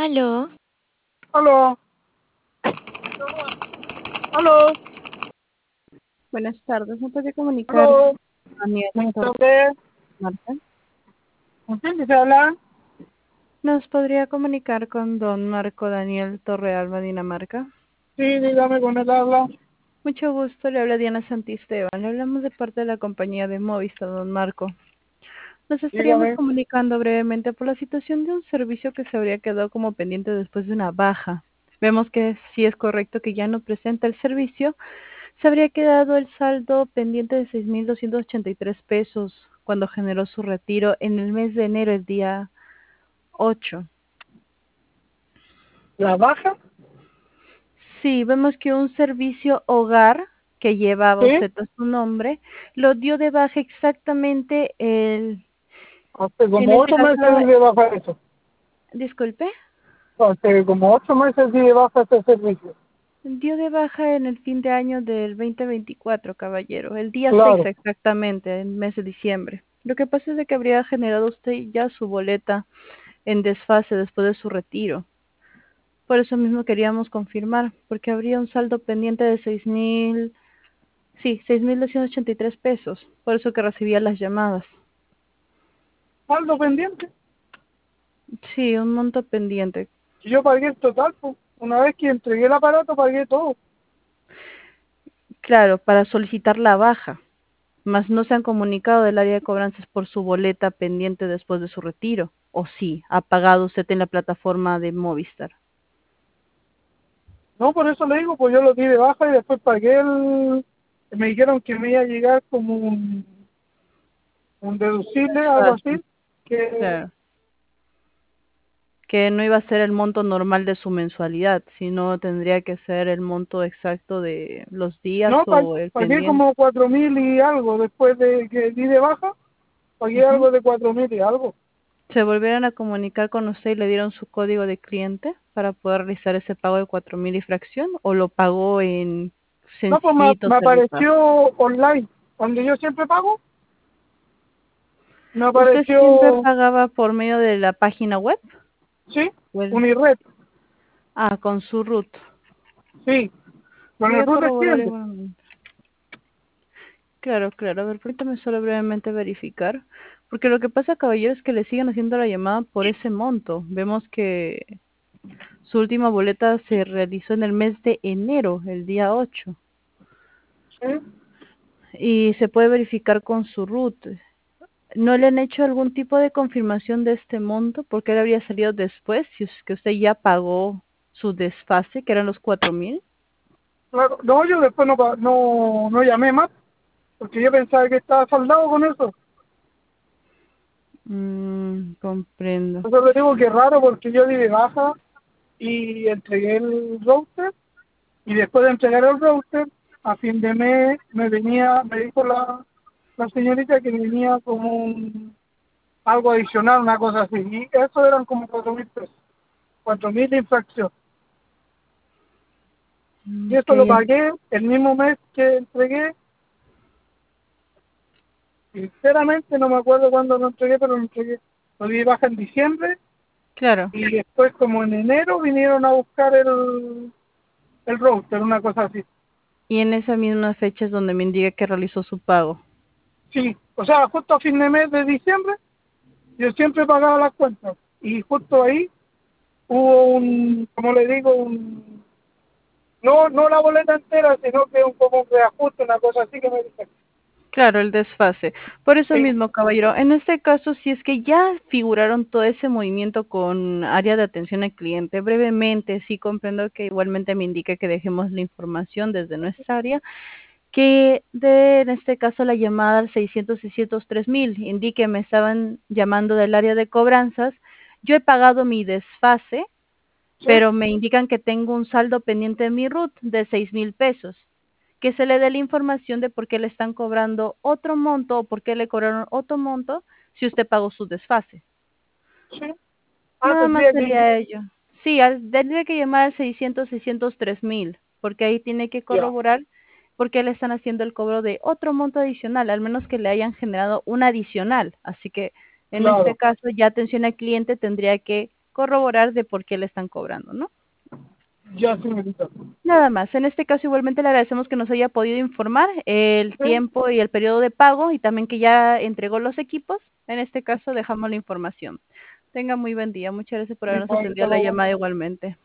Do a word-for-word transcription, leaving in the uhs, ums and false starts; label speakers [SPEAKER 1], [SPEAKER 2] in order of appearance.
[SPEAKER 1] Aló,
[SPEAKER 2] Aló, aló,
[SPEAKER 3] Buenas tardes, ¿me puede comunicar
[SPEAKER 2] aló.
[SPEAKER 3] a Daniel
[SPEAKER 2] Buenas
[SPEAKER 3] Torres
[SPEAKER 2] tardes.
[SPEAKER 3] Marta?
[SPEAKER 2] ¿Con quién se habla?
[SPEAKER 3] ¿Nos podría comunicar con don Marco Daniel Torrealba, Dinamarca?
[SPEAKER 2] Sí, dígame con él habla.
[SPEAKER 3] Mucho gusto, le habla Diana Santisteban. Le hablamos de parte de la compañía de Movistar, don Marco. Nos estaríamos
[SPEAKER 2] Dígame.
[SPEAKER 3] comunicando brevemente por la situación de un servicio que se habría quedado como pendiente después de una baja. Vemos que sí es correcto que ya no presenta el servicio. Se habría quedado el saldo pendiente de seis mil doscientos ochenta y tres pesos cuando generó su retiro en el mes de enero, el día ocho.
[SPEAKER 2] ¿La baja?
[SPEAKER 3] Sí, vemos que un servicio hogar que llevaba
[SPEAKER 2] Sí.
[SPEAKER 3] usted a su nombre lo dio de baja exactamente el,
[SPEAKER 2] Hace
[SPEAKER 3] en
[SPEAKER 2] como
[SPEAKER 3] este
[SPEAKER 2] ocho meses
[SPEAKER 3] caso,
[SPEAKER 2] di de baja eso.
[SPEAKER 3] disculpe,
[SPEAKER 2] Hace como ocho meses di de baja ese servicio.
[SPEAKER 3] dio de baja en el fin de año del veinte veinticuatro, caballero, el día seis
[SPEAKER 2] Claro.
[SPEAKER 3] exactamente, en mes de diciembre. Lo que pasa es de que habría generado usted ya su boleta en desfase después de su retiro. Por eso mismo queríamos confirmar, porque habría un saldo pendiente de seis mil, sí, seis mil doscientos ochenta y tres pesos. Por eso que recibía las llamadas.
[SPEAKER 2] Saldo pendiente.
[SPEAKER 3] Sí, un monto pendiente.
[SPEAKER 2] Si yo pagué el total, pues. Una vez que entregué el aparato, pagué todo.
[SPEAKER 3] Claro, para solicitar la baja, mas no se han comunicado del área de cobranzas por su boleta pendiente después de su retiro. O sí, ha pagado usted en la plataforma de Movistar.
[SPEAKER 2] No, por eso le digo, pues yo lo di de baja y después pagué el... Me dijeron que me iba a llegar como un, un deducible, algo
[SPEAKER 3] Desfase,
[SPEAKER 2] así, que
[SPEAKER 3] claro. Que no iba a ser el monto normal de su mensualidad, sino tendría que ser el monto exacto de los días
[SPEAKER 2] no, pa-
[SPEAKER 3] o el
[SPEAKER 2] pagué
[SPEAKER 3] pendiente.
[SPEAKER 2] como cuatro mil y algo después de que di de baja, pagué
[SPEAKER 3] Ujú.
[SPEAKER 2] algo de cuatro mil y algo.
[SPEAKER 3] ¿Se volvieron a comunicar con usted y le dieron su código de cliente para poder realizar ese pago de cuatro mil y fracción o lo pagó en
[SPEAKER 2] No, pues me,
[SPEAKER 3] sencillito
[SPEAKER 2] me
[SPEAKER 3] Servipago?
[SPEAKER 2] apareció online, donde yo siempre pago, me
[SPEAKER 3] ¿Usted siempre
[SPEAKER 2] apareció,
[SPEAKER 3] pagaba por medio de la página web?
[SPEAKER 2] sí,
[SPEAKER 3] ¿O el-
[SPEAKER 2] Unired,
[SPEAKER 3] Ah, con su root.
[SPEAKER 2] sí, con
[SPEAKER 3] Voy
[SPEAKER 2] el
[SPEAKER 3] a
[SPEAKER 2] RUT de
[SPEAKER 3] corroborar
[SPEAKER 2] cliente.
[SPEAKER 3] igualmente. Claro, claro. A ver, permítame solo brevemente verificar. Porque lo que pasa, caballero, es que le siguen haciendo la llamada por ese monto. Vemos que su última boleta se realizó en el mes de enero, el día ocho.
[SPEAKER 2] Sí.
[SPEAKER 3] Y se puede verificar con su root. ¿No le han hecho algún tipo de confirmación de este monto? Porque él habría salido después, si es que usted ya pagó su desfase, que eran los cuatro mil.
[SPEAKER 2] Claro, no, yo después no, pa- no, no llamé más, porque yo pensaba que estaba saldado con eso.
[SPEAKER 3] Mm, comprendo.
[SPEAKER 2] Entonces le digo que es raro porque yo di de baja y entregué el router. Y después de entregar el router, a fin de mes me venía, me dijo la, la señorita que venía como un, algo adicional, una cosa así. Y eso eran como cuatro mil pesos, cuatro mil de infracción. Y
[SPEAKER 3] Ok,
[SPEAKER 2] eso lo pagué el mismo mes que entregué. Sinceramente no me acuerdo cuándo lo entregué, pero lo entregué. Lo di de baja en diciembre
[SPEAKER 3] claro.
[SPEAKER 2] y después como en enero vinieron a buscar el, el router, una cosa así.
[SPEAKER 3] Y en esa misma fecha es donde me indica que realizó su pago.
[SPEAKER 2] Sí, o sea, justo a fin de mes de diciembre yo siempre pagaba las cuentas y justo ahí hubo un, como le digo, un, no no la boleta entera, sino que un como un reajuste, una cosa así que me dicen.
[SPEAKER 3] Claro, el desfase. Por eso
[SPEAKER 2] Sí,
[SPEAKER 3] mismo, caballero, en este caso, si es que ya figuraron todo ese movimiento con área de atención al cliente, brevemente, sí comprendo que igualmente me indica que dejemos la información desde nuestra área, que de, en este caso, la llamada al seiscientos, seiscientos tres mil, indique me estaban llamando del área de cobranzas, yo he pagado mi desfase,
[SPEAKER 2] sí,
[SPEAKER 3] pero me indican que tengo un saldo pendiente en mi RUT de seis mil pesos. Que se le dé la información de por qué le están cobrando otro monto o por qué le cobraron otro monto si usted pagó su desfase.
[SPEAKER 2] sí. Ah,
[SPEAKER 3] Nada más
[SPEAKER 2] tendría que,
[SPEAKER 3] sería ello. Sí, al, tendría que llamar al seiscientos, seiscientos tres mil, porque ahí tiene que
[SPEAKER 2] ya,
[SPEAKER 3] corroborar por qué le están haciendo el cobro de otro monto adicional, al menos que le hayan generado un adicional. Así que en este
[SPEAKER 2] claro,
[SPEAKER 3] caso ya atención al cliente tendría que corroborar de por qué le están cobrando, ¿no?
[SPEAKER 2] Ya, señorita.
[SPEAKER 3] Nada más. En este caso, igualmente le agradecemos que nos haya podido informar el
[SPEAKER 2] Sí,
[SPEAKER 3] tiempo y el periodo de pago y también que ya entregó los equipos. En este caso, dejamos la información. Tenga muy buen día. Muchas gracias por habernos
[SPEAKER 2] igual, hasta
[SPEAKER 3] atendido la
[SPEAKER 2] luego.
[SPEAKER 3] llamada igualmente.